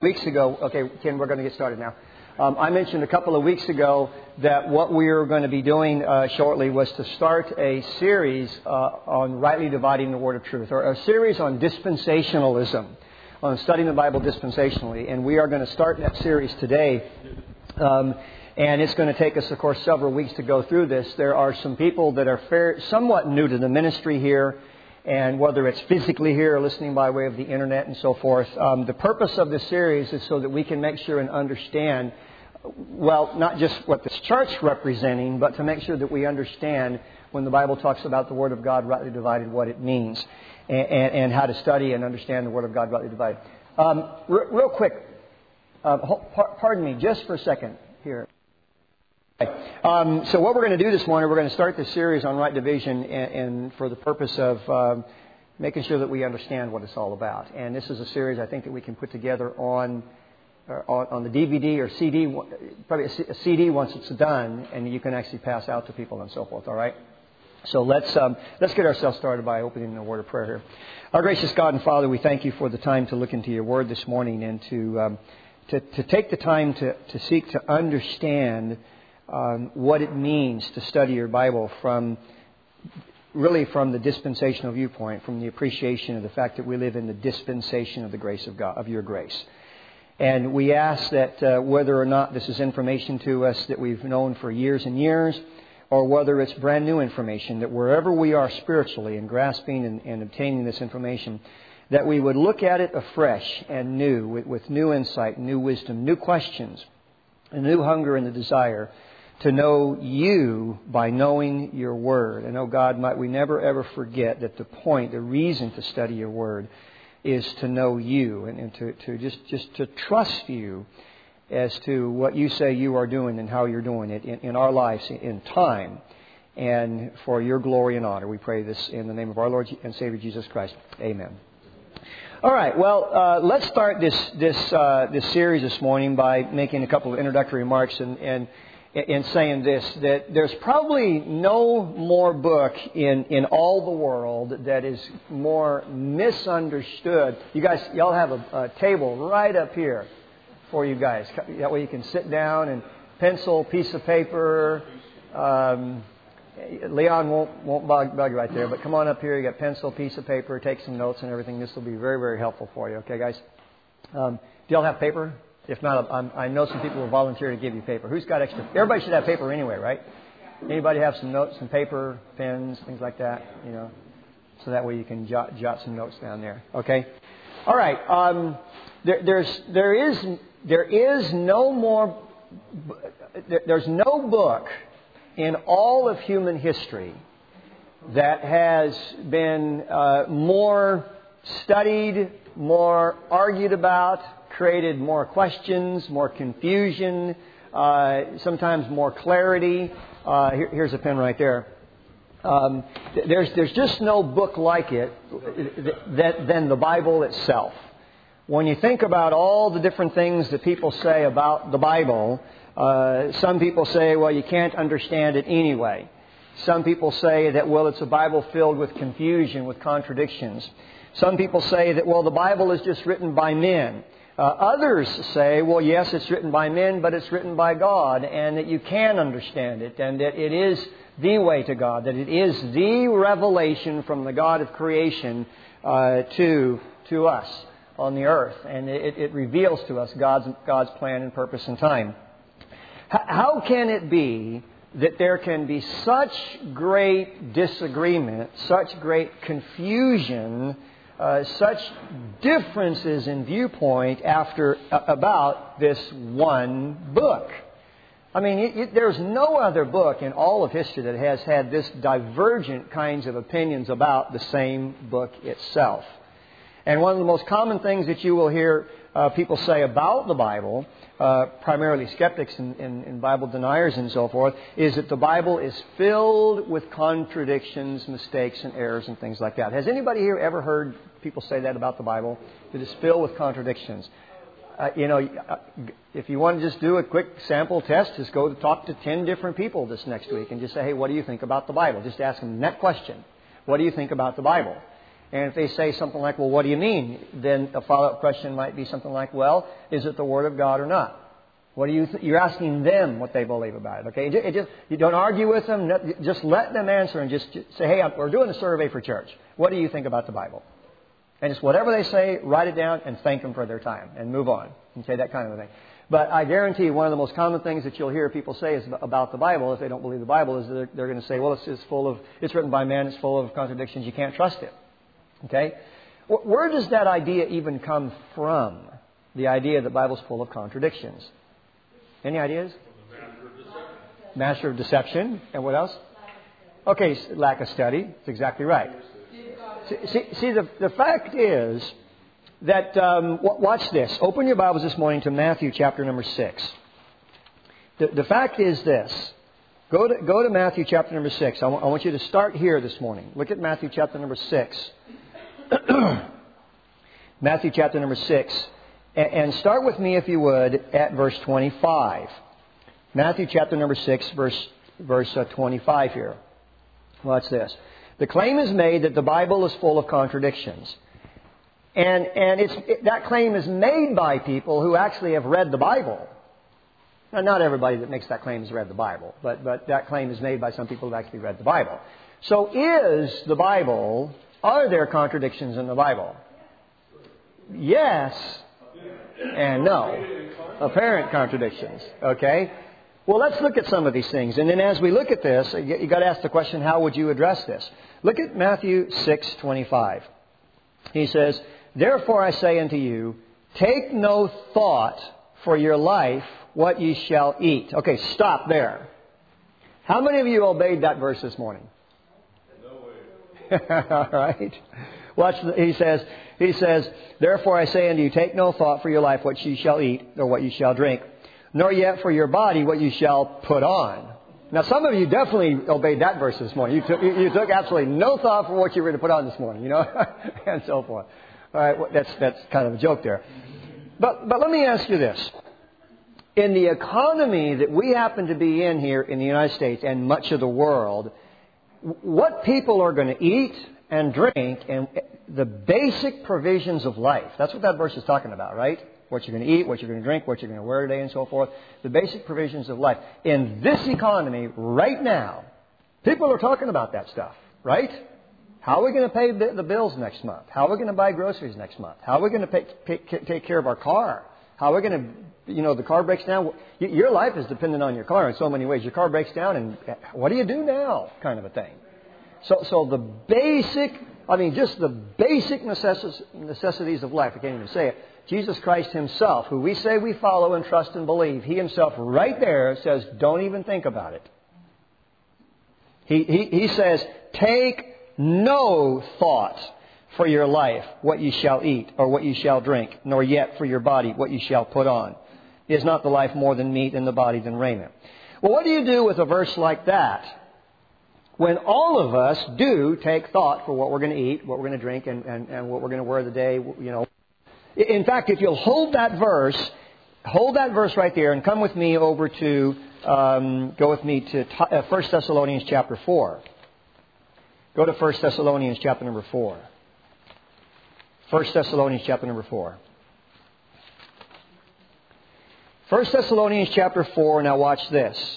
Weeks ago, okay, Ken, we're going to get started now. I mentioned a couple of weeks ago that what we are going to be doing shortly was to start a series on rightly dividing the Word of truth, or a series on dispensationalism, on studying the Bible dispensationally. And we are going to start that series today. And it's going to take us, of course, several weeks to go through this. There are some people that are somewhat new to the ministry here, and whether it's physically here or listening by way of the internet and so forth. The purpose of this series is so that we can make sure and understand, well, not just what this church's representing, but to make sure that we understand when the Bible talks about the Word of God rightly divided, what it means, and how to study and understand the Word of God rightly divided. Real quick, pardon me just for a second here. So what we're going to do this morning, we're going to start this series on right division and for the purpose of making sure that we understand what it's all about. And this is a series I think that we can put together on the DVD or CD, probably a CD once it's done, and you can actually pass out to people and so forth, all right? So let's get ourselves started by opening in a word of prayer here. Our gracious God and Father, we thank you for the time to look into your Word this morning and to take the time to seek to understand what it means to study your Bible from the dispensational viewpoint, from the appreciation of the fact that we live in the dispensation of the grace of God, of your grace. And we ask that whether or not this is information to us that we've known for years and years, or whether it's brand new information, that wherever we are spiritually in grasping and obtaining this information, that we would look at it afresh and new, with new insight, new wisdom, new questions, a new hunger and the desire to know you by knowing your Word. And, oh God, might we never ever forget that the reason to study your Word is to know you and to just to trust you as to what you say you are doing and how you're doing it in our lives in time. And for your glory and honor, we pray this in the name of our Lord and Savior Jesus Christ. Amen. All right, well, let's start this series this morning by making a couple of introductory remarks and saying this, that there's probably no more book in all the world that is more misunderstood. Y'all have a table right up here for you guys. That way you can sit down and pencil, piece of paper. Leon won't bug you right there, but come on up here. You got pencil, piece of paper, take some notes and everything. This will be very, very helpful for you. Okay, guys? Do y'all have paper? If not, I know some people will volunteer to give you paper. Who's got extra? Everybody should have paper anyway, right? Anybody have some notes, some paper, pens, things like that? You know, so that way you can jot some notes down there. Okay. All right. There's no book in all of human history that has been more studied, more argued about, created more questions, more confusion, sometimes more clarity. Here's a pen right there. There's just no book like it than the Bible itself. When you think about all the different things that people say about the Bible, some people say, well, you can't understand it anyway. Some people say that, well, it's a Bible filled with confusion, with contradictions. Some people say that, well, the Bible is just written by men. Others say, well, yes, it's written by men, but it's written by God, and that you can understand it, and that it is the way to God, that it is the revelation from the God of creation to us on the earth, and it reveals to us God's plan and purpose and time. How can it be that there can be such great disagreement, such great confusion, such differences in viewpoint about this one book? I mean, there's no other book in all of history that has had this divergent kinds of opinions about the same book itself. And one of the most common things that you will hear people say about the Bible, primarily skeptics and Bible deniers and so forth, is that the Bible is filled with contradictions, mistakes, and errors and things like that. Has anybody here ever heard people say that about the Bible? That it's filled with contradictions. If you want to just do a quick sample test, just go to talk to 10 different people this next week and just say, hey, what do you think about the Bible? Just ask them that question. What do you think about the Bible? And if they say something like, well, what do you mean? Then a follow-up question might be something like, well, is it the Word of God or not? What do you're asking them what they believe about it, okay? You don't argue with them. Just let them answer and just say, hey, we're doing a survey for church. What do you think about the Bible? And just whatever they say, write it down and thank them for their time and move on. Okay, that kind of a thing. But I guarantee one of the most common things that you'll hear people say is about the Bible, if they don't believe the Bible, is that they're going to say, well, it's written by man, it's full of contradictions, you can't trust it. Okay? Where does that idea even come from? The idea that the Bible's full of contradictions. Any ideas? Master of deception. And what else? Okay, lack of study. That's exactly right. See, the fact is that, watch this. Open your Bibles this morning to Matthew chapter number 6. The fact is this. Go to Matthew chapter number 6. I want you to start here this morning. Look at Matthew chapter number 6. Matthew chapter number 6. And start with me, if you would, at verse 25. Matthew chapter number 6, verse 25 here. Watch this. The claim is made that the Bible is full of contradictions. And that claim is made by people who actually have read the Bible. Now, not everybody that makes that claim has read the Bible, but that claim is made by some people who have actually read the Bible. So are there contradictions in the Bible? Yes and no. Apparent contradictions. Okay? Well, let's look at some of these things. And then as we look at this, you've got to ask the question, how would you address this? Look at Matthew 6:25. He says, therefore I say unto you, take no thought for your life what ye shall eat. Okay, stop there. How many of you obeyed that verse this morning? No way. All right. He says, therefore I say unto you, take no thought for your life what ye shall eat or what ye shall drink, nor yet for your body what you shall put on. Now, some of you definitely obeyed that verse this morning. You took absolutely no thought for what you were going to put on this morning, and so forth. All right, that's kind of a joke there. But let me ask you this. In the economy that we happen to be in here in the United States and much of the world, what people are going to eat and drink and the basic provisions of life, that's what that verse is talking about, right? What you're going to eat, what you're going to drink, what you're going to wear today, and so forth. The basic provisions of life. In this economy, right now, people are talking about that stuff, right? How are we going to pay the bills next month? How are we going to buy groceries next month? How are we going to take care of our car? How are we going to, the car breaks down. Your life is dependent on your car in so many ways. Your car breaks down, and what do you do now? Kind of a thing. So the basic, just the basic necessities of life, I can't even say it. Jesus Christ Himself, who we say we follow and trust and believe, He Himself right there says, don't even think about it. He says, take no thought for your life, what you shall eat or what you shall drink, nor yet for your body, what you shall put on. Is not the life more than meat and the body than raiment? Well, what do you do with a verse like that? When all of us do take thought for what we're going to eat, what we're going to drink, and what we're going to wear the day, In fact, if you'll hold that verse right there and come with me over to, go with me to 1 Thessalonians chapter 4. Go to 1 Thessalonians chapter number 4. 1 Thessalonians chapter number 4. 1 Thessalonians chapter 4, now watch this.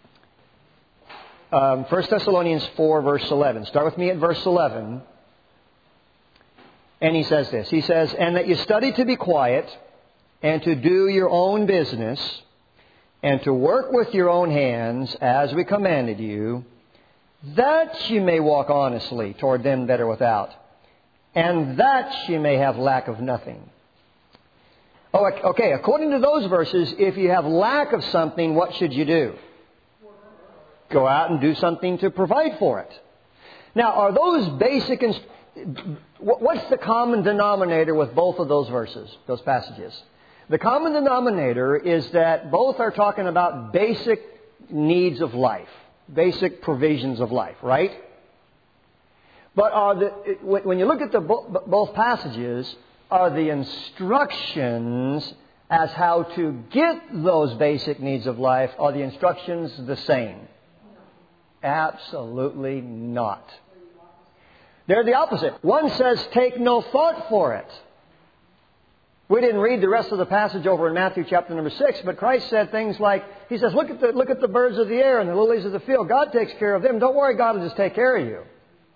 1 Thessalonians 4 verse 11. Start with me at verse 11. And he says this. He says, and that you study to be quiet and to do your own business and to work with your own hands as we commanded you, that you may walk honestly toward them that are without, and that you may have lack of nothing. Oh, okay. According to those verses, if you have lack of something, what should you do? Go out and do something to provide for it. Now, are those basic... What's the common denominator with both of those verses, those passages? The common denominator is that both are talking about basic needs of life, basic provisions of life, right? But when you look at both passages, are the instructions as how to get those basic needs of life, are the instructions the same? Absolutely not. They're the opposite. One says, take no thought for it. We didn't read the rest of the passage over in Matthew chapter number 6, but Christ said things like, He says, look at the birds of the air and the lilies of the field. God takes care of them. Don't worry, God will just take care of you.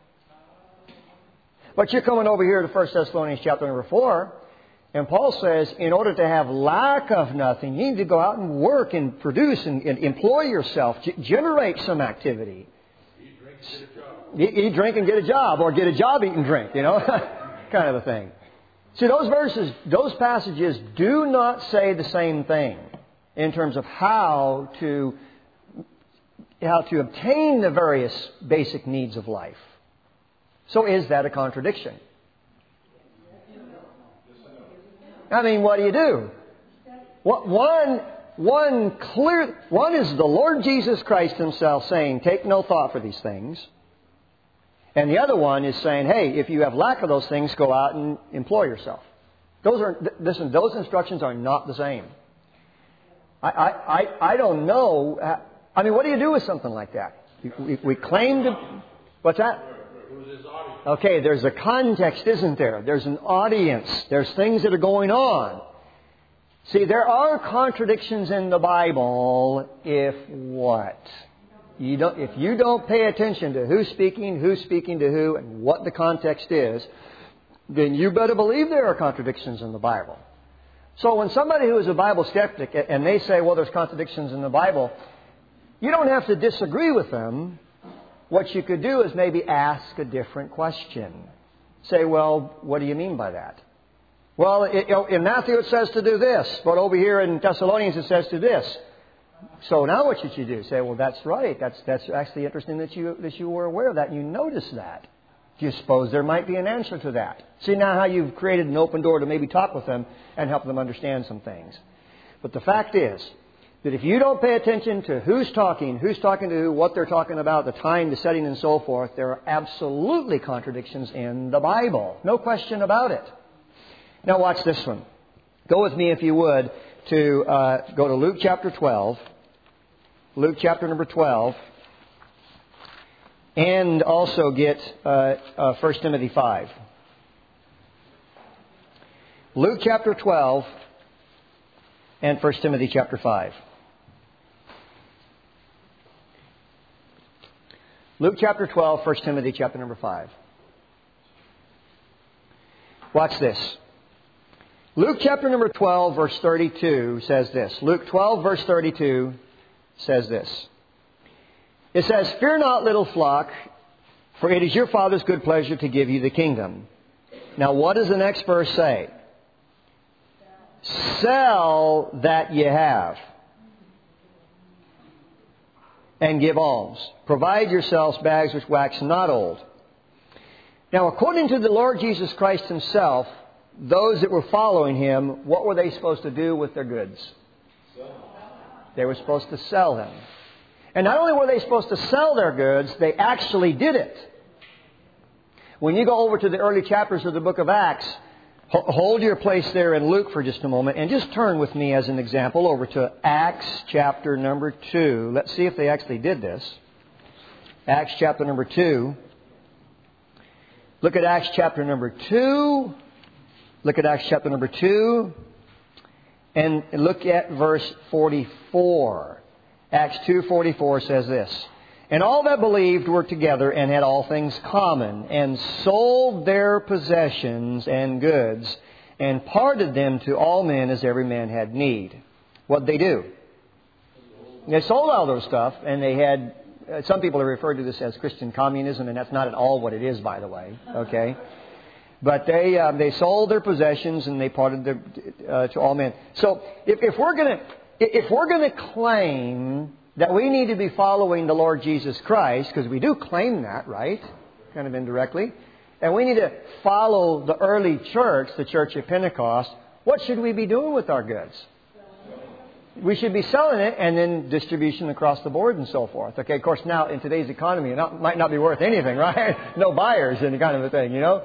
But you're coming over here to 1 Thessalonians chapter number 4, and Paul says, in order to have lack of nothing, you need to go out and work and produce and employ yourself, generate some activity. Eat, drink, and get a job, or get a job, eat, and drink, kind of a thing. See, those passages do not say the same thing in terms of how to obtain the various basic needs of life. So is that a contradiction? I mean, what do? One is the Lord Jesus Christ Himself saying, take no thought for these things. And the other one is saying, hey, if you have lack of those things, go out and employ yourself. Those instructions are not the same. I don't know. I mean, what do you do with something like that? We claim to... What's that? Okay, there's a context, isn't there? There's an audience. There's things that are going on. See, there are contradictions in the Bible if what? If you don't pay attention to who's speaking to who, and what the context is, then you better believe there are contradictions in the Bible. So when somebody who is a Bible skeptic and they say, well, there's contradictions in the Bible, you don't have to disagree with them. What you could do is maybe ask a different question. Say, well, what do you mean by that? Well, in Matthew it says to do this, but over here in Thessalonians it says to this. So now what should you do? Say, well, that's right. That's actually interesting that you were aware of that and you noticed that. Do you suppose there might be an answer to that? See now how you've created an open door to maybe talk with them and help them understand some things. But the fact is that if you don't pay attention to who's talking to who, what they're talking about, the time, the setting, and so forth, there are absolutely contradictions in the Bible. No question about it. Now watch this one. Go with me, if you would, to go to Luke chapter 12. Luke chapter number 12. And also get 1 Timothy 5. Luke chapter 12 and 1 Timothy chapter 5. Luke chapter 12, 1 Timothy chapter number 5. Watch this. Luke chapter number 12, verse 32 says this. Luke 12, verse 32 says this. It says, fear not, little flock, for it is your Father's good pleasure to give you the kingdom. Now, what does the next verse say? Sell that ye have, and give alms. Provide yourselves bags which wax not old. Now, according to the Lord Jesus Christ Himself, those that were following Him, what were they supposed to do with their goods? They were supposed to sell them. And not only were they supposed to sell their goods, they actually did it. When you go over to the early chapters of the book of Acts, hold your place there in Luke for just a moment and just turn with me as an example over to Acts chapter number 2. Let's see if they actually did this. Acts chapter number 2. Look at Acts chapter number 2. Look at Acts chapter number 2. And look at verse 44. Acts 2:44 says this. And all that believed were together and had all things common, and sold their possessions and goods, and parted them to all men as every man had need. What'd they do? They sold all those stuff, and they had... some people have referred to this as Christian communism, and that's not at all what it is, by the way. Okay? But they sold their possessions, and they parted them to all men. So if we're going to claim that we need to be following the Lord Jesus Christ, because we do claim that, right? Kind of indirectly. And we need to follow the early church, the Church of Pentecost. What should we be doing with our goods? We should be selling it and then distribution across the board and so forth. Okay, of course, now in today's economy, it might not be worth anything, right? No buyers and kind of a thing, you know.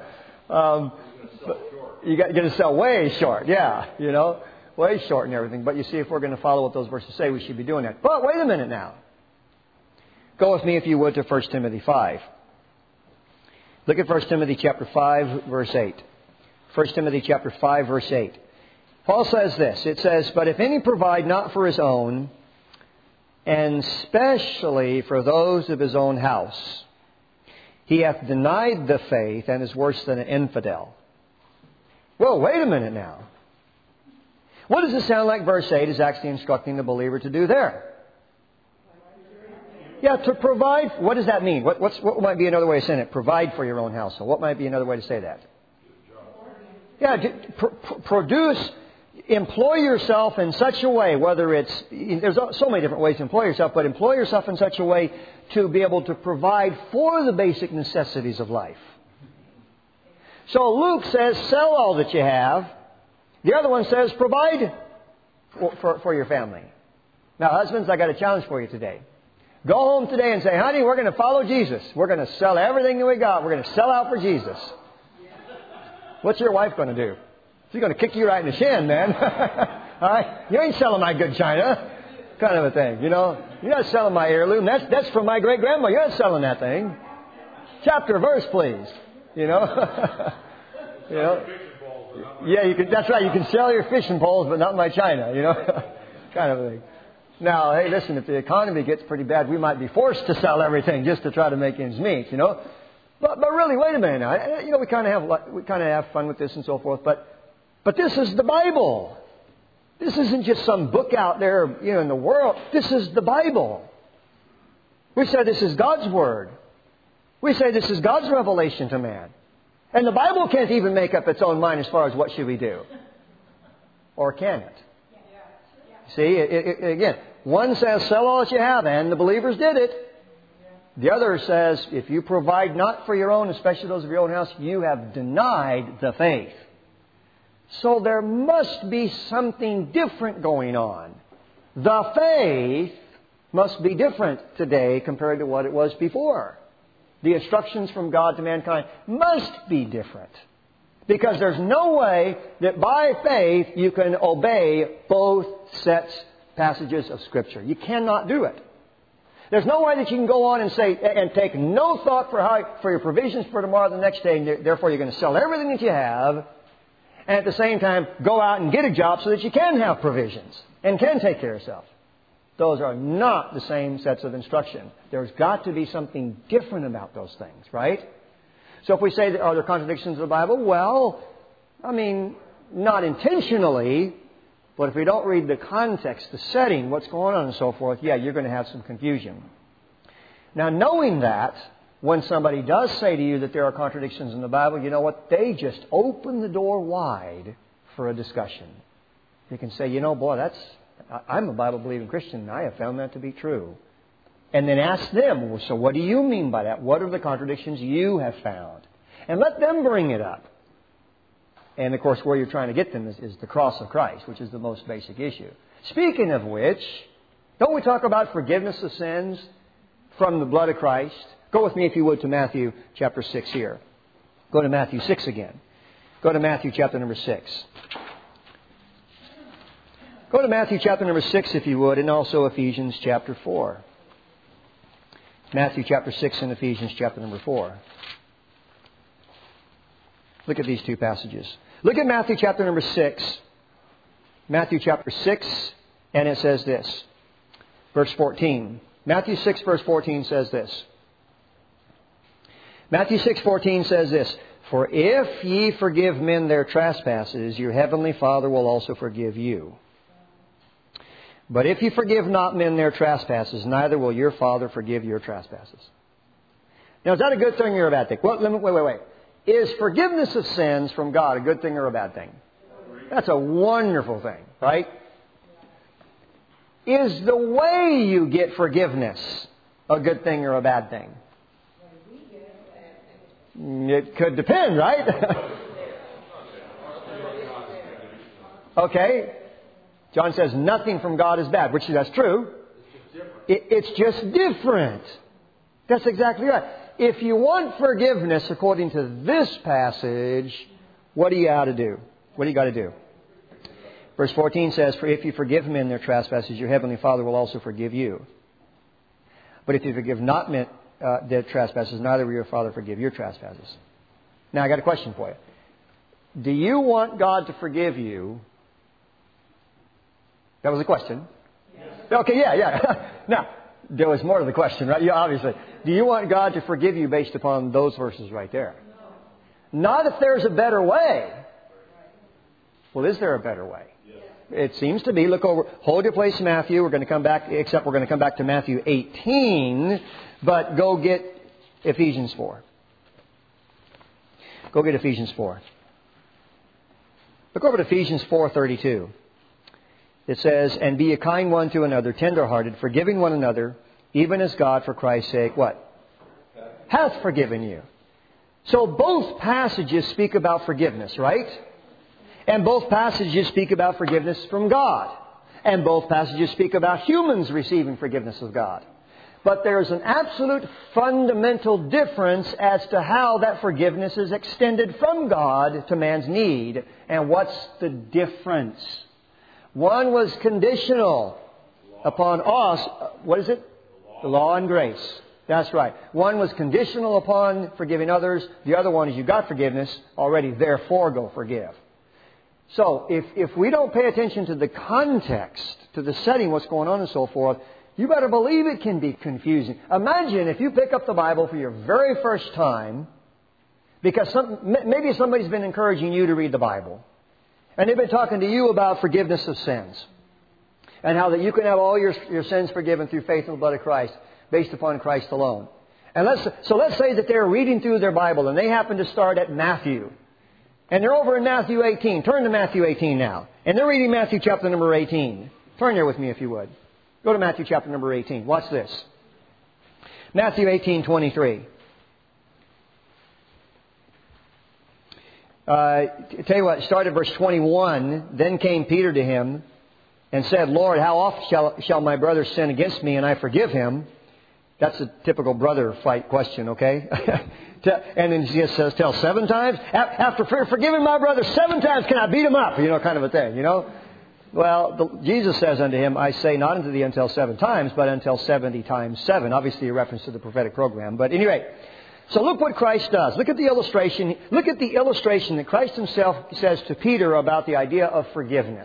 You got to sell way short, yeah, you know. Way short and everything. But you see, if we're going to follow what those verses say, we should be doing that. But wait a minute now. Go with me, if you would, to 1 Timothy 5. Look at 1 Timothy chapter 5, verse 8. 1 Timothy chapter 5, verse 8. Paul says this. It says, "But if any provide not for his own, and specially for those of his own house, he hath denied the faith and is worse than an infidel." Well, wait a minute now. What does it sound like verse 8 is actually instructing the believer to do there? Yeah, to provide. What does that mean? What might be another way of saying it? Provide for your own household. What might be another way to say that? Yeah, produce. Employ yourself in such a way, whether it's, there's so many different ways to employ yourself, but employ yourself in such a way to be able to provide for the basic necessities of life. So Luke says, sell all that you have. The other one says, provide for your family. Now, husbands, I got a challenge for you today. Go home today and say, honey, we're going to follow Jesus. We're going to sell everything that we got. We're going to sell out for Jesus. What's your wife going to do? She's going to kick you right in the shin, man. All right? You ain't selling my good china. Kind of a thing, you know. You're not selling my heirloom. That's from my great-grandma. You're not selling that thing. Chapter, verse, please. You know. You know. Yeah, you can. That's right. You can sell your fishing poles, but not my china, you know. Kind of a thing. Now, hey, listen, if the economy gets pretty bad, we might be forced to sell everything just to try to make ends meet, you know. But really, wait a minute now. You know, we kind of have fun with this and so forth, but this is the Bible. This isn't just some book out there, you know, in the world. This is the Bible. We say this is God's Word. We say this is God's revelation to man. And the Bible can't even make up its own mind as far as what should we do. Or can it? See, again, one says, sell all that you have, and the believers did it. The other says, if you provide not for your own, especially those of your own house, you have denied the faith. So there must be something different going on. The faith must be different today compared to what it was before. The instructions from God to mankind must be different. Because there's no way that by faith you can obey both passages of Scripture. You cannot do it. There's no way that you can go on and say, and take no thought for your provisions for tomorrow or the next day, and therefore you're going to sell everything that you have, and at the same time go out and get a job so that you can have provisions and can take care of yourself. Those are not the same sets of instruction. There's got to be something different about those things, right? So if we say, are there contradictions in the Bible? Well, I mean, not intentionally, but if we don't read the context, the setting, what's going on and so forth, yeah, you're going to have some confusion. Now, knowing that, when somebody does say to you that there are contradictions in the Bible, you know what? They just open the door wide for a discussion. You can say, you know, boy, I'm a Bible-believing Christian, and I have found that to be true. And then ask them, well, so what do you mean by that? What are the contradictions you have found? And let them bring it up. And, of course, where you're trying to get them is the cross of Christ, which is the most basic issue. Speaking of which, don't we talk about forgiveness of sins from the blood of Christ? Go with me, if you would, to Matthew chapter 6 here. Go to Matthew 6 again. Go to Matthew chapter number 6. Go to Matthew chapter number 6, if you would, and also Ephesians chapter 4. Matthew chapter 6 and Ephesians chapter number 4. Look at these two passages. Look at Matthew chapter number 6. Matthew chapter 6, and it says this. Verse 14. Matthew 6, verse 14 says this. Matthew 6:14 says this, for if ye forgive men their trespasses, your heavenly Father will also forgive you. But if you forgive not men their trespasses, neither will your Father forgive your trespasses. Now, is that a good thing or a bad thing? Well, wait. Is forgiveness of sins from God a good thing or a bad thing? That's a wonderful thing, right? Is the way you get forgiveness a good thing or a bad thing? It could depend, right? Okay. John says nothing from God is bad, which that's true. It's just different. That's exactly right. If you want forgiveness according to this passage, what do you got to do? What do you got to do? Verse 14 says, for if you forgive men their trespasses, your heavenly Father will also forgive you. But if you forgive not men their trespasses, neither will your Father forgive your trespasses. Now, I got a question for you. Do you want God to forgive you? That was a question. Yes. Okay, yeah. Now, there was more to the question, right? Yeah, obviously. Do you want God to forgive you based upon those verses right there? No. Not if there's a better way. Well, is there a better way? Yes. It seems to be. Look over. Hold your place in Matthew. We're going to come back to Matthew 18. But go get Ephesians 4. Go get Ephesians 4. Look over to Ephesians 4:32. It says, and be a kind one to another, tender-hearted, forgiving one another, even as God, for Christ's sake, what? Hath forgiven you. So both passages speak about forgiveness, right? And both passages speak about forgiveness from God. And both passages speak about humans receiving forgiveness of God. But there's an absolute fundamental difference as to how that forgiveness is extended from God to man's need. And what's the difference? One was conditional upon us. What is it? The law and grace. That's right. One was conditional upon forgiving others. The other one is you got forgiveness already, therefore go forgive. So if we don't pay attention to the context, to the setting, what's going on and so forth, you better believe it can be confusing. Imagine if you pick up the Bible for your very first time, because maybe somebody's been encouraging you to read the Bible. And they've been talking to you about forgiveness of sins. And how that you can have all your sins forgiven through faith in the blood of Christ, based upon Christ alone. And let's say that they're reading through their Bible and they happen to start at Matthew. And they're over in Matthew 18. Turn to Matthew 18 now. And they're reading Matthew chapter number 18. Turn there with me if you would. Go to Matthew chapter number 18. Watch this. Matthew 18:23. Tell you what, start at verse 21. Then came Peter to him and said, Lord, how oft shall my brother sin against me and I forgive him? That's a typical brother fight question, okay? And then Jesus says, tell 7 times? After forgiving my brother 7 times, can I beat him up? Kind of a thing, Well, Jesus says unto him, I say not unto thee until 7 times, but until 70 times 7. Obviously a reference to the prophetic program. But anyway, so look what Christ does. Look at the illustration. Look at the illustration that Christ himself says to Peter about the idea of forgiveness.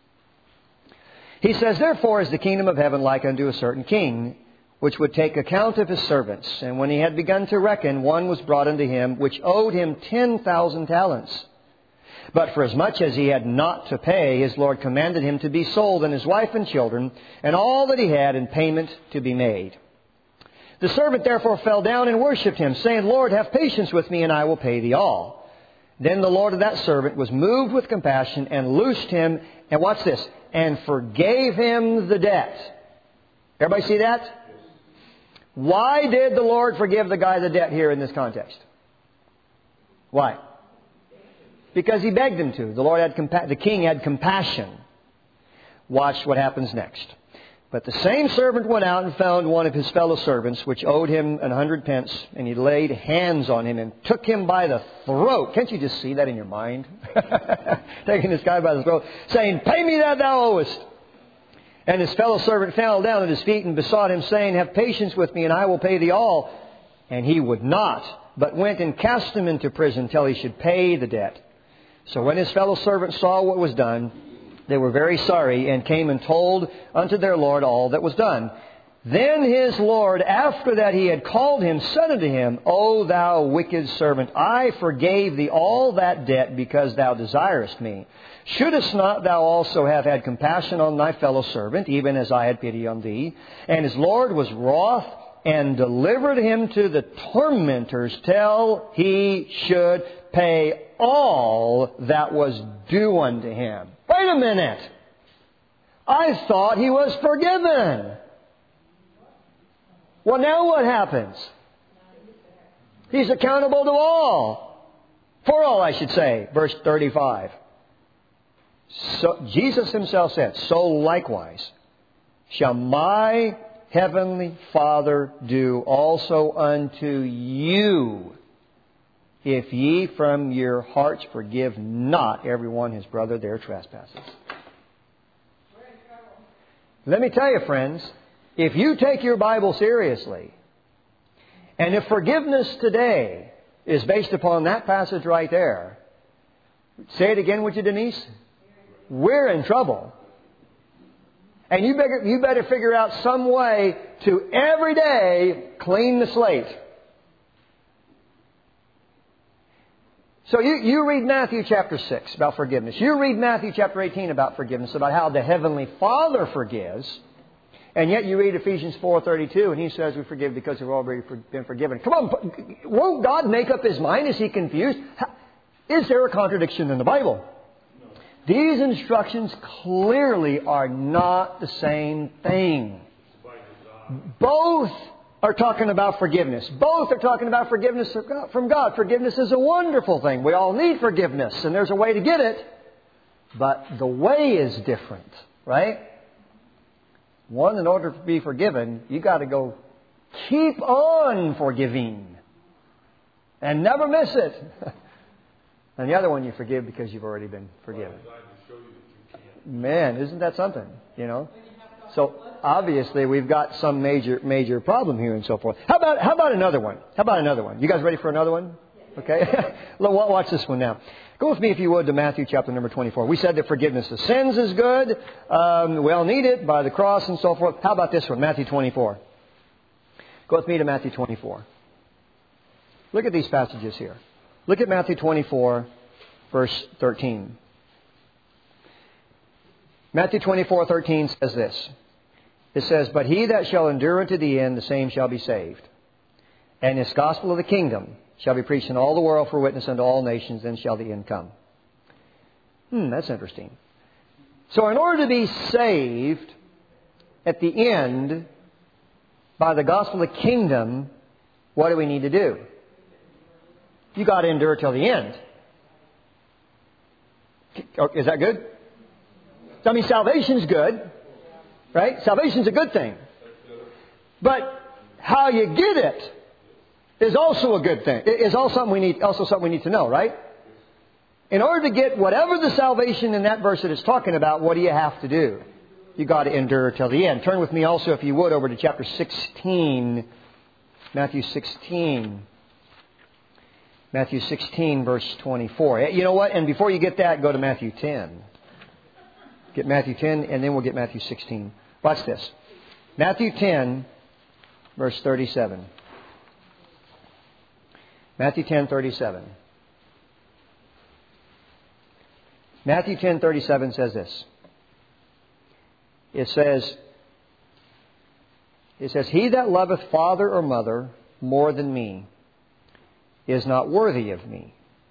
He says, therefore is the kingdom of heaven like unto a certain king, which would take account of his servants. And when he had begun to reckon, one was brought unto him, which owed him 10,000 talents. But for as much as he had not to pay, his Lord commanded him to be sold, and his wife and children, and all that he had in payment to be made. The servant therefore fell down and worshipped him, saying, Lord, have patience with me, and I will pay thee all. Then the Lord of that servant was moved with compassion, and loosed him, and watch this, and forgave him the debt. Everybody see that? Why did the Lord forgive the guy the debt here in this context? Why? Because he begged him to. The king had compassion. Watch what happens next. But the same servant went out and found one of his fellow servants, which owed him 100 pence, and he laid hands on him and took him by the throat. Can't you just see that in your mind? Taking this guy by the throat, saying, pay me that thou owest. And his fellow servant fell down at his feet and besought him, saying, have patience with me, and I will pay thee all. And he would not, but went and cast him into prison till he should pay the debt. So when his fellow servants saw what was done, they were very sorry, and came and told unto their Lord all that was done. Then his Lord, after that he had called him, said unto him, O thou wicked servant, I forgave thee all that debt because thou desirest me. Shouldest not thou also have had compassion on thy fellow servant, even as I had pity on thee? And his Lord was wroth, and delivered him to the tormentors till he should pay all that was due unto him. Wait a minute. I thought he was forgiven. Well, now what happens? He's accountable to all. For all, I should say. Verse 35. So Jesus himself said, so likewise shall my heavenly Father do also unto you, if ye from your hearts forgive not every one his brother their trespasses. Let me tell you, friends, if you take your Bible seriously, And if forgiveness today is based upon that passage right there, say it again, would you, Denise? We're in trouble. And you better figure out some way to every day clean the slate. So you read Matthew chapter 6 about forgiveness. You read Matthew chapter 18 about forgiveness, about how the Heavenly Father forgives. And yet you read Ephesians 4:32 and He says we forgive because we've already been forgiven. Come on, won't God make up His mind? Is He confused? Is there a contradiction in the Bible? These instructions clearly are not the same thing. Both are talking about forgiveness. Both are talking about forgiveness from God. Forgiveness is a wonderful thing. We all need forgiveness, and there's a way to get it. But the way is different, right? One, in order to be forgiven, you got to go keep on forgiving and never miss it. And the other one, you forgive because you've already been forgiven. Man, isn't that something? You know. So obviously we've got some major problem here and so forth. How about another one? How about another one? You guys ready for another one? Okay. Watch this one now. Go with me, if you would, to Matthew chapter number 24. We said that forgiveness of sins is good. We all need it by the cross and so forth. How about this one? Matthew 24. Go with me to Matthew 24. Look at these passages here. Look at Matthew 24, verse 13. Matthew 24:13 says this. It says, "But he that shall endure unto the end, the same shall be saved. And this gospel of the kingdom shall be preached in all the world for witness unto all nations, then shall the end come." That's interesting. So in order to be saved at the end by the gospel of the kingdom, what do we need to do? You got to endure till the end. Is that good? I mean, salvation's good, right? Salvation's a good thing. But how you get it is also a good thing. Is also something we need to know, right? In order to get whatever the salvation in that verse that it's talking about, what do you have to do? You got to endure till the end. Turn with me also, if you would, over to chapter 16, Matthew 16. Matthew 16, verse 24. You know what? And before you get that, go to Matthew 10. Get Matthew 10, and then we'll get Matthew 16. Watch this. Matthew 10, verse 37. Matthew 10:37. Matthew 10:37 says this. It says, "He that loveth father or mother more than me is not worthy of me."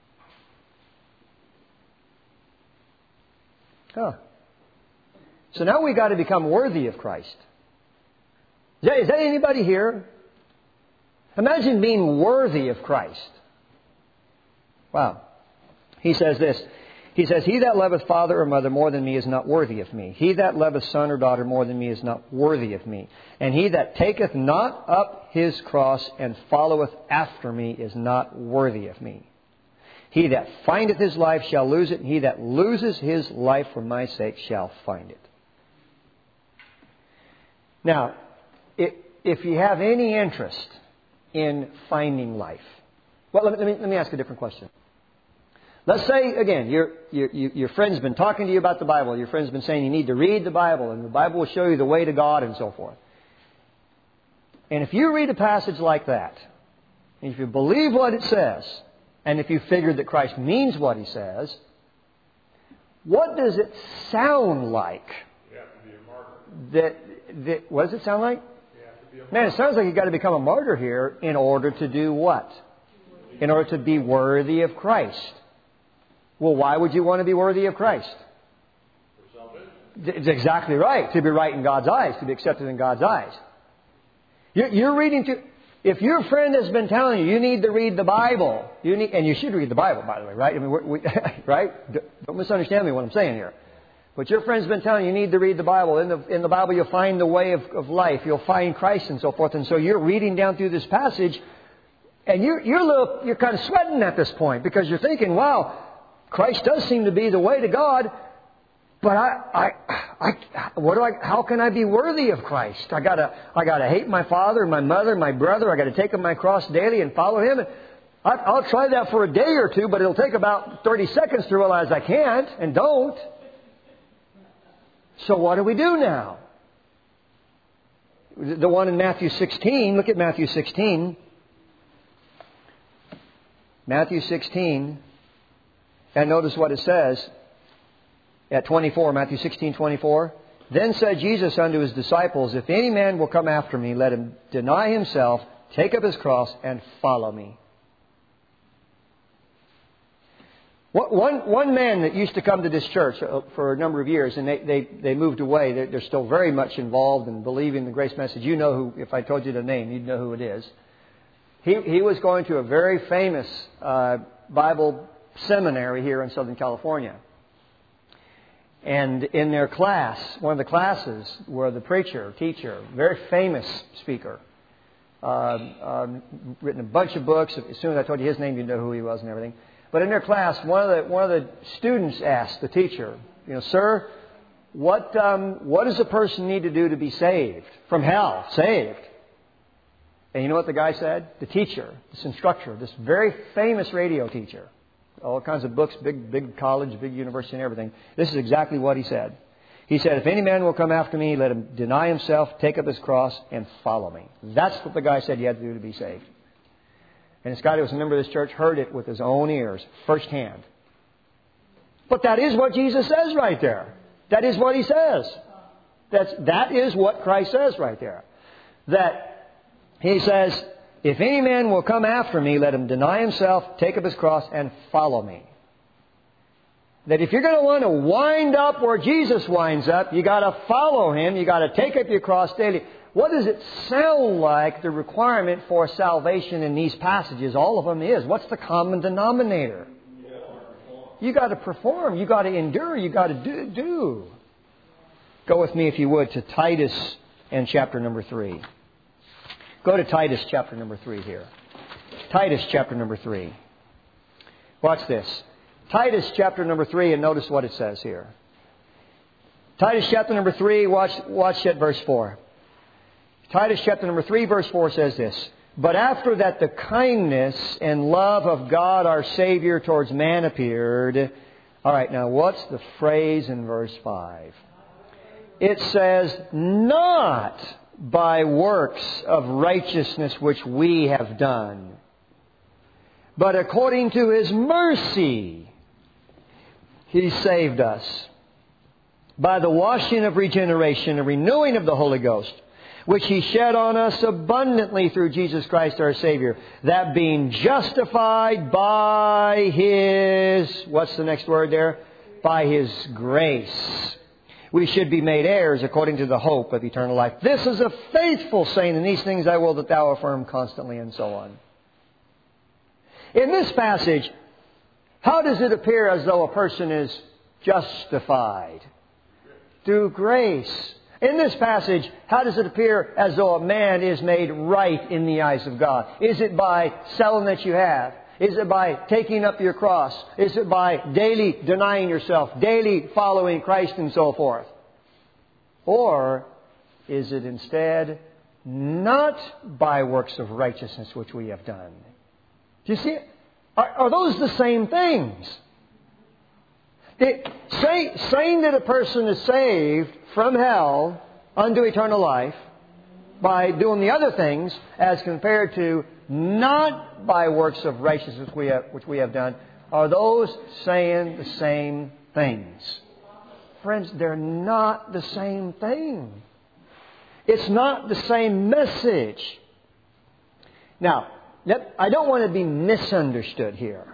So now we've got to become worthy of Christ. Is that anybody here? Imagine being worthy of Christ. Wow. He says this. He says, "He that loveth father or mother more than me is not worthy of me. He that loveth son or daughter more than me is not worthy of me. And he that taketh not up his cross and followeth after me is not worthy of me. He that findeth his life shall lose it, and he that loses his life for my sake shall find it." Now, if you have any interest in finding life, well, let me ask a different question. Let's say, again, your friend's been talking to you about the Bible. Your friend's been saying you need to read the Bible, and the Bible will show you the way to God and so forth. And if you read a passage like that, and if you believe what it says, and if you figure that Christ means what He says, what does it sound like? You have to be a martyr. What does it sound like? You have to be a martyr. Man, it sounds like you've got to become a martyr here in order to do what? In order to be worthy of Christ. Well, why would you want to be worthy of Christ? For salvation. It's exactly right. To be right in God's eyes. To be accepted in God's eyes. You're reading to... If your friend has been telling you need to read the Bible, and you should read the Bible, by the way, right? I mean, right? Don't misunderstand me what I'm saying here. But your friend's been telling you need to read the Bible. In the Bible, you'll find the way of life. You'll find Christ and so forth. And so you're reading down through this passage, and you're kind of sweating at this point because you're thinking, wow, Christ does seem to be the way to God. But how can I be worthy of Christ? I gotta hate my father, my mother, my brother. I gotta take up my cross daily and follow Him. And I'll try that for a day or two, but it'll take about 30 seconds to realize I can't and don't. So what do we do now? The one in Matthew 16, look at Matthew 16. Matthew 16, and notice what it says at 24, Matthew 16:24. Then said Jesus unto His disciples, If any man will come after me, let him deny himself, take up his cross, and follow me. One man that used to come to this church for a number of years, and they moved away. They're still very much involved in believing the grace message. You know who, if I told you the name, you'd know who it is. He was going to a very famous Bible seminary here in Southern California. And in their class, one of the classes, where the teacher, very famous speaker, written a bunch of books. As soon as I told you his name, you'd know who he was and everything. But in their class, one of the students asked the teacher, Sir, what does a person need to do to be saved from hell? Saved. And you know what the guy said? The teacher, this instructor, this very famous radio teacher, all kinds of books, big college, big university and everything. This is exactly what he said. He said, if any man will come after me, let him deny himself, take up his cross, and follow me. That's what the guy said you had to do to be saved. And this guy who was a member of this church heard it with his own ears, firsthand. But that is what Jesus says right there. That is what He says. That is what Christ says right there. That He says, if any man will come after me, let him deny himself, take up his cross, and follow me. That if you're going to want to wind up where Jesus winds up, you got to follow Him. You got to take up your cross daily. What does it sound like the requirement for salvation in these passages? All of them is. What's the common denominator? You got to perform. You got to endure. You got to do. Go with me, if you would, to Titus and chapter number 3. Go to Titus chapter number 3 here. Titus chapter number 3. Watch this. Titus chapter number 3, and notice what it says here. Titus chapter number 3, watch at verse 4. Titus chapter number 3, verse 4 says this. But after that the kindness and love of God our Savior towards man appeared. All right, now what's the phrase in verse 5? It says, not by works of righteousness which we have done, but according to His mercy He saved us by the washing of regeneration and renewing of the Holy Ghost, which He shed on us abundantly through Jesus Christ our Savior, that being justified by His, what's the next word there? By His grace, we should be made heirs according to the hope of eternal life. This is a faithful saying, and these things I will that thou affirm constantly, and so on. In this passage, how does it appear as though a person is justified? Through grace. In this passage, how does it appear as though a man is made right in the eyes of God? Is it by selling that you have? Is it by taking up your cross? Is it by daily denying yourself, daily following Christ and so forth? Or is it instead not by works of righteousness which we have done? Do you see it? Are those the same things? Saying that a person is saved from hell unto eternal life by doing the other things as compared to not by works of righteousness which we have done, are those saying the same things? Friends, they're not the same thing. It's not the same message. Now, I don't want to be misunderstood here.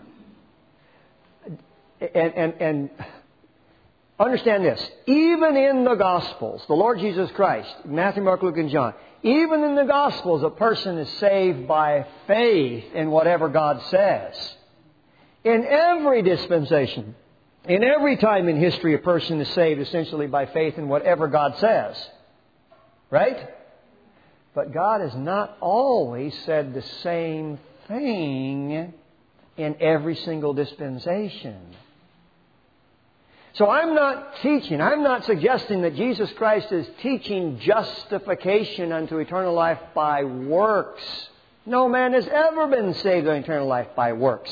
And understand this. Even in the Gospels, the Lord Jesus Christ, Matthew, Mark, Luke, and John, even in the Gospels, a person is saved by faith in whatever God says. In every dispensation, in every time in history, a person is saved essentially by faith in whatever God says. Right? But God has not always said the same thing in every single dispensation. So I'm not suggesting that Jesus Christ is teaching justification unto eternal life by works. No man has ever been saved unto eternal life by works.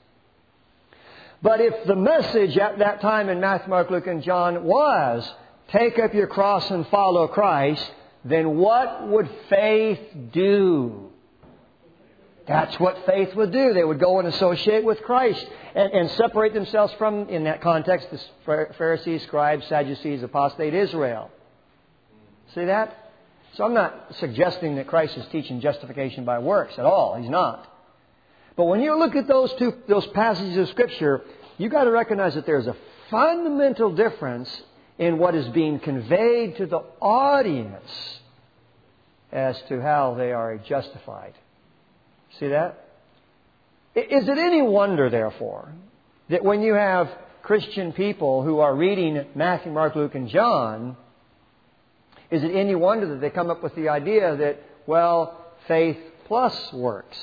But if the message at that time in Matthew, Mark, Luke, and John was, take up your cross and follow Christ, then what would faith do? That's what faith would do. They would go and associate with Christ and separate themselves from, in that context, the Pharisees, scribes, Sadducees, apostate Israel. See that? So I'm not suggesting that Christ is teaching justification by works at all. He's not. But when you look at those passages of Scripture, you've got to recognize that there's a fundamental difference in what is being conveyed to the audience as to how they are justified. See that? Is it any wonder, therefore, that when you have Christian people who are reading Matthew, Mark, Luke, and John, is it any wonder that they come up with the idea that, well, faith plus works?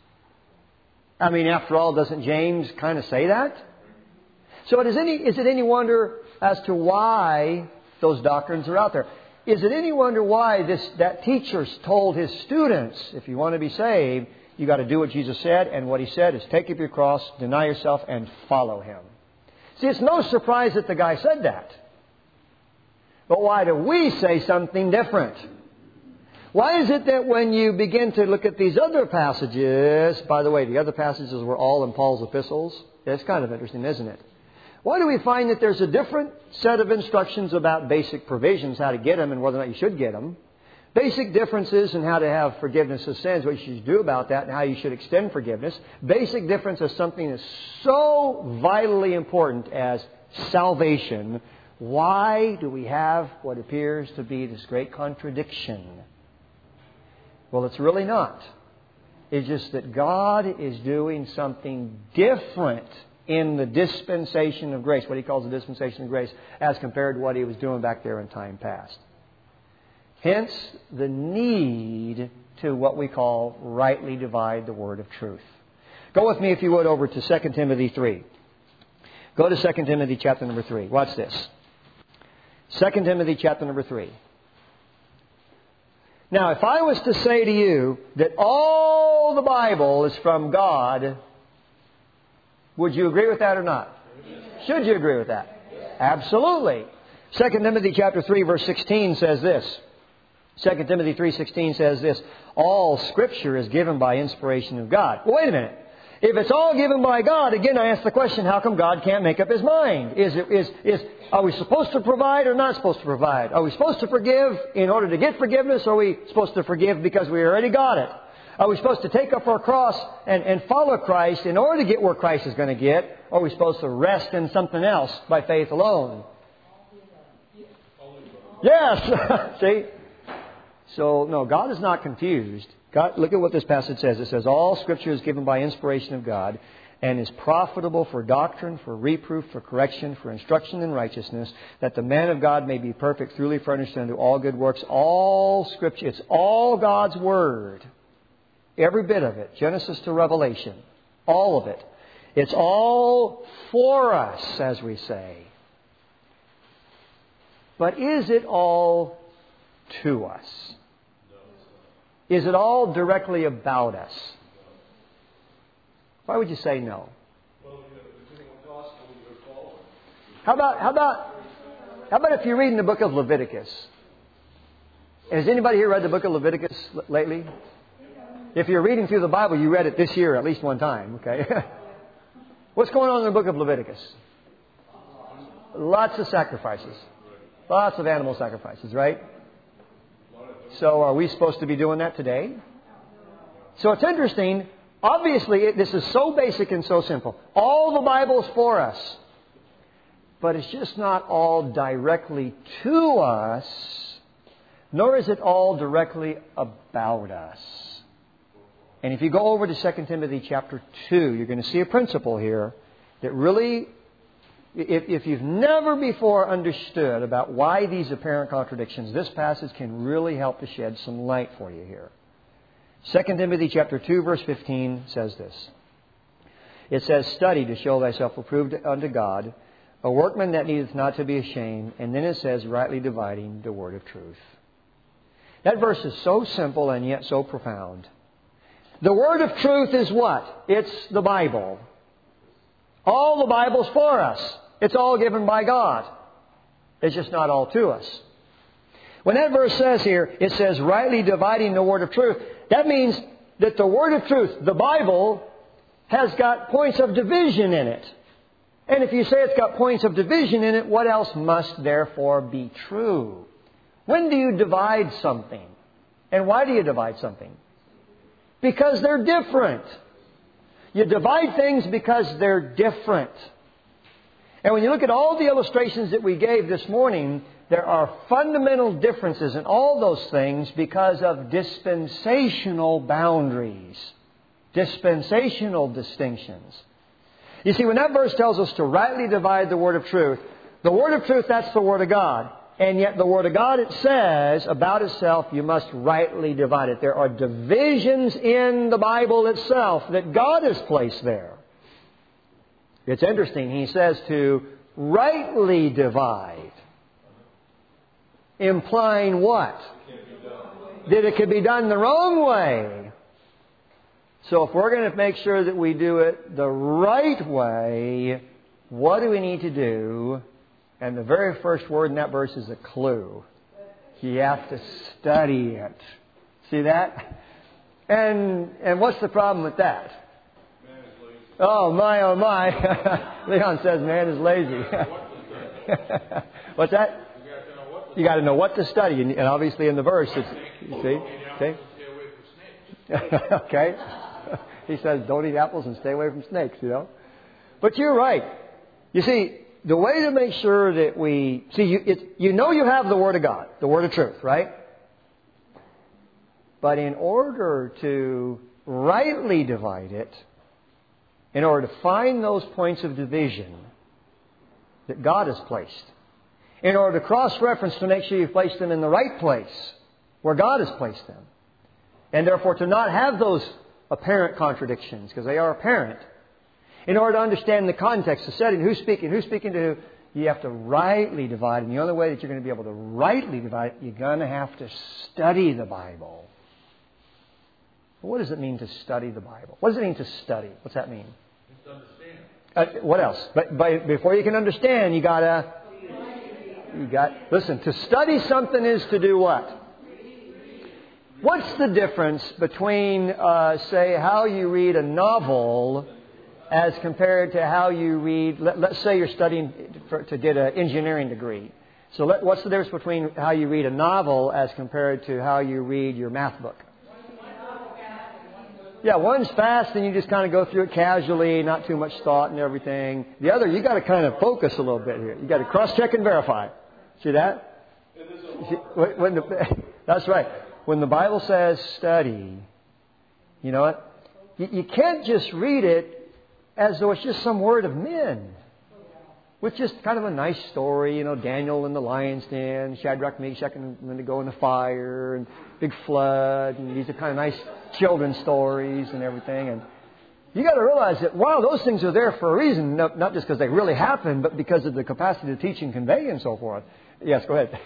I mean, after all, doesn't James kind of say that? So is it any wonder as to why those doctrines are out there? Is it any wonder why that teacher told his students, if you want to be saved, you got to do what Jesus said, and what He said is take up your cross, deny yourself, and follow Him. See, it's no surprise that the guy said that. But why do we say something different? Why is it that when you begin to look at these other passages, by the way, the other passages were all in Paul's epistles. It's kind of interesting, isn't it? Why do we find that there's a different set of instructions about basic provisions, how to get them and whether or not you should get them? Basic differences in how to have forgiveness of sins, what you should do about that, and how you should extend forgiveness. Basic difference of something that's so vitally important as salvation. Why do we have what appears to be this great contradiction? Well, it's really not. It's just that God is doing something different in the dispensation of grace, what He calls the dispensation of grace, as compared to what He was doing back there in time past. Hence, the need to what we call rightly divide the word of truth. Go with me, if you would, over to 2 Timothy 3. Go to 2 Timothy chapter number 3. Watch this. 2 Timothy chapter number 3. Now, if I was to say to you that all the Bible is from God, would you agree with that or not? Should you agree with that? Absolutely. 2 Timothy chapter 3 verse 16 says this. 2 Timothy 3:16 says this. All Scripture is given by inspiration of God. Well, wait a minute. If it's all given by God, again I ask the question, how come God can't make up His mind? Are we supposed to provide or not supposed to provide? Are we supposed to forgive in order to get forgiveness, or are we supposed to forgive because we already got it? Are we supposed to take up our cross and follow Christ in order to get where Christ is going to get? Or are we supposed to rest in something else by faith alone? Yes! See? So, no, God is not confused. God, look at what this passage says. It says, all Scripture is given by inspiration of God and is profitable for doctrine, for reproof, for correction, for instruction in righteousness, that the man of God may be perfect, truly furnished unto all good works. All Scripture, it's all God's Word. Every bit of it, Genesis to Revelation, all of it. It's all for us, as we say. But is it all to us? Is it all directly about us? Why would you say no? How about if you read in the book of Leviticus? Has anybody here read the book of Leviticus lately? If you're reading through the Bible, you read it this year at least one time, okay? What's going on in the book of Leviticus? Lots of sacrifices. Lots of animal sacrifices, right? So are we supposed to be doing that today? So it's interesting. Obviously, this is so basic and so simple. All the Bible is for us. But it's just not all directly to us, nor is it all directly about us. And if you go over to 2 Timothy chapter 2, you're going to see a principle here that really, if you've never before understood about why these apparent contradictions, this passage can really help to shed some light for you here. 2 Timothy chapter 2 verse 15 says this. It says, study to show thyself approved unto God, A workman that needeth not to be ashamed. And then it says, rightly dividing the word of truth. That verse is so simple and yet so profound. The word of truth is what? It's the Bible. All the Bible's for us. It's all given by God. It's just not all to us. When that verse says here, it says, rightly dividing the word of truth, that means that the word of truth, the Bible, has got points of division in it. And if you say it's got points of division in it, what else must therefore be true? When do you divide something? And why do you divide something? Because they're different. You divide things because they're different. And when you look at all the illustrations that we gave this morning, there are fundamental differences in all those things because of dispensational boundaries. Dispensational distinctions. You see, when that verse tells us to rightly divide the word of truth, that's the word of God. And yet the word of God, it says about itself, you must rightly divide it. There are divisions in the Bible itself that God has placed there. It's interesting. He says to rightly divide. Implying what? That it could be done the wrong way. So if we're going to make sure that we do it the right way, what do we need to do? And the very first word in that verse is a clue. You have to study it. See that? And what's the problem with that? Man is lazy. Oh my. Leon says man is lazy. What's that? You got to know what to study. And obviously in the verse, it's, you see? Okay. Okay. He says, don't eat apples and stay away from snakes, you know. But you're right. You see, the way to make sure that we... See, you know you have the Word of God, the Word of truth, right? But in order to rightly divide it, in order to find those points of division that God has placed, in order to cross-reference to make sure you place them in the right place, where God has placed them, and therefore to not have those apparent contradictions, because they are apparent. In order to understand the context, the setting, who's speaking to who, you have to rightly divide. And the only way that you're going to be able to rightly divide, you're going to have to study the Bible. What does it mean to study the Bible? What does it mean to study? What's that mean? To understand. What else? But before you can understand, listen, to study something is to do what? What's the difference between, say, how you read a novel as compared to how you read... Let's say you're studying to get an engineering degree. So what's the difference between how you read a novel as compared to how you read your math book? Yeah, one's fast and you just kind of go through it casually, not too much thought and everything. The other, you got to kind of focus a little bit here. You got to cross-check and verify. See that? That's right. When the Bible says study, you know what? You can't just read it as though it's just some word of men. With just kind of a nice story, you know, Daniel in the lion's den, Shadrach, Meshach, and then they go in the fire, and big flood, and these are kind of nice children's stories and everything. And you got to realize that, wow, those things are there for a reason, not just because they really happen, but because of the capacity to teach and convey and so forth. Yes, go ahead.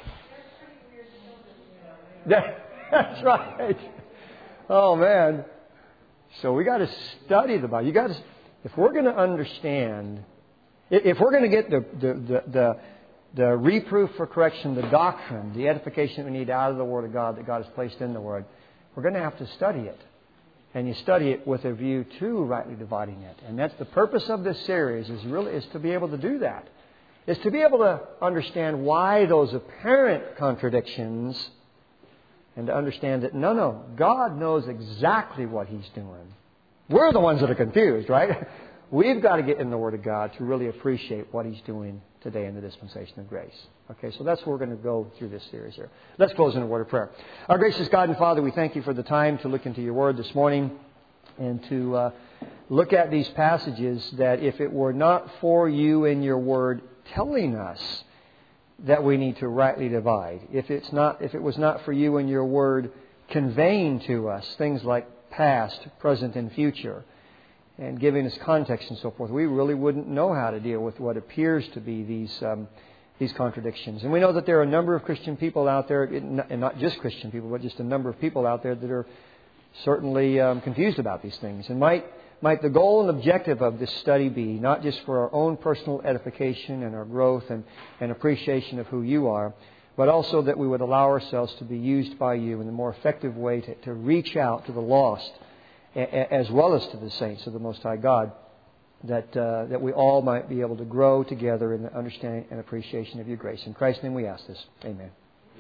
That's right. Oh, man. So we got to study the Bible. If we're going to understand, if we're going to get the reproof for correction, the doctrine, the edification that we need out of the Word of God that God has placed in the Word, we're going to have to study it. And you study it with a view to rightly dividing it. And that's the purpose of this series, is to be able to do that. Is to be able to understand why those apparent contradictions, and to understand that, no, God knows exactly what He's doing. We're the ones that are confused, right? We've got to get in the Word of God to really appreciate what He's doing today in the dispensation of grace. Okay, so that's where we're going to go through this series here. Let's close in a word of prayer. Our gracious God and Father, we thank You for the time to look into Your Word this morning and to look at these passages that if it were not for You in Your Word telling us that we need to rightly divide, if it was not for You in Your Word conveying to us things like past, present, and future, and giving us context and so forth, we really wouldn't know how to deal with what appears to be these contradictions. And we know that there are a number of Christian people out there, and not just Christian people, but just a number of people out there that are certainly confused about these things. And might the goal and objective of this study be not just for our own personal edification and our growth and appreciation of who you are, but also that we would allow ourselves to be used by you in a more effective way to reach out to the lost as well as to the saints of the Most High God, that we all might be able to grow together in the understanding and appreciation of your grace. In Christ's name we ask this. Amen.